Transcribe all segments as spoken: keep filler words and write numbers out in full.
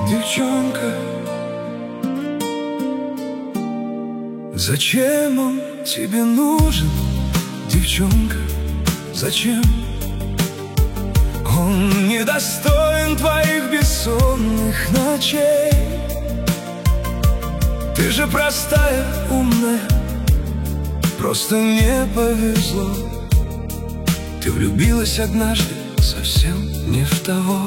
девчонка. Зачем он тебе нужен, девчонка? Зачем? Он недостоин твоих бессонных ночей. Ты же простая, умная, просто не повезло. Ты влюбилась однажды совсем не в того.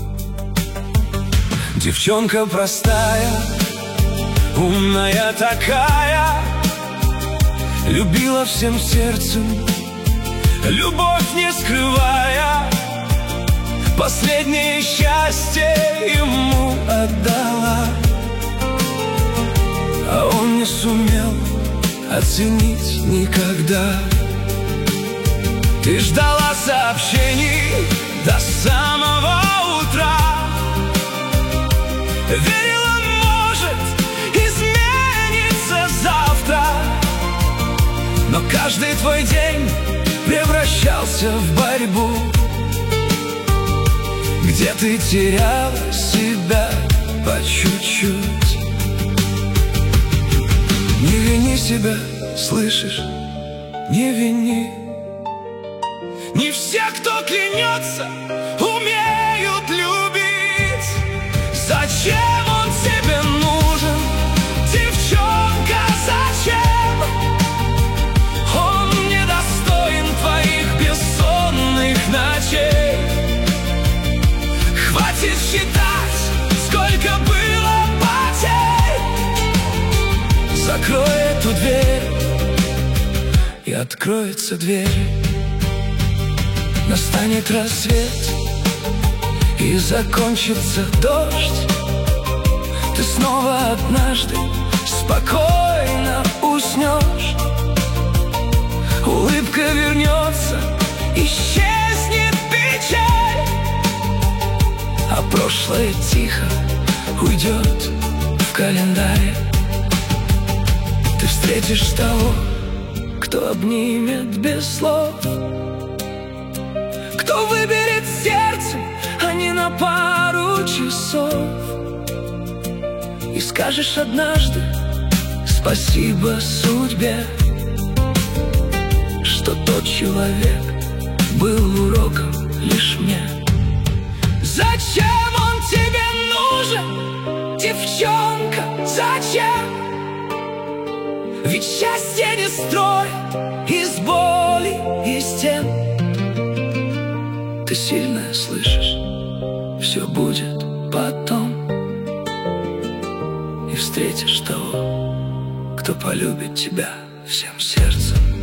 Девчонка простая, умная такая, любила всем сердцем, любовь не скрывая, последнее счастье ему отдала. А он не сумел оценить никогда. Ты ждала сообщений до самого утра, верила, может, изменится завтра. Но каждый твой день превращался в борьбу, где ты теряла себя по чуть-чуть. Не вини себя, слышишь? Не вини. Не все, кто клянется, умеют любить. Зачем он тебе нужен, девчонка, зачем? Он недостоин твоих бессонных ночей. Хватит считать, сколько было потерь. Закрой эту дверь, и откроется дверь. Настанет рассвет, и закончится дождь. Ты снова однажды спокойно уснешь. Улыбка вернется, исчезнет печаль, а прошлое тихо уйдет в календарь. Ты встретишь того, кто обнимет без слов, кто выберет сердце, а не на пару часов. И скажешь однажды спасибо судьбе, что тот человек был уроком лишь мне. Зачем он тебе нужен, девчонка, зачем? Ведь счастье не строят из боли и стен. Ты сильная, слышишь? Все будет потом. И встретишь того, кто полюбит тебя всем сердцем.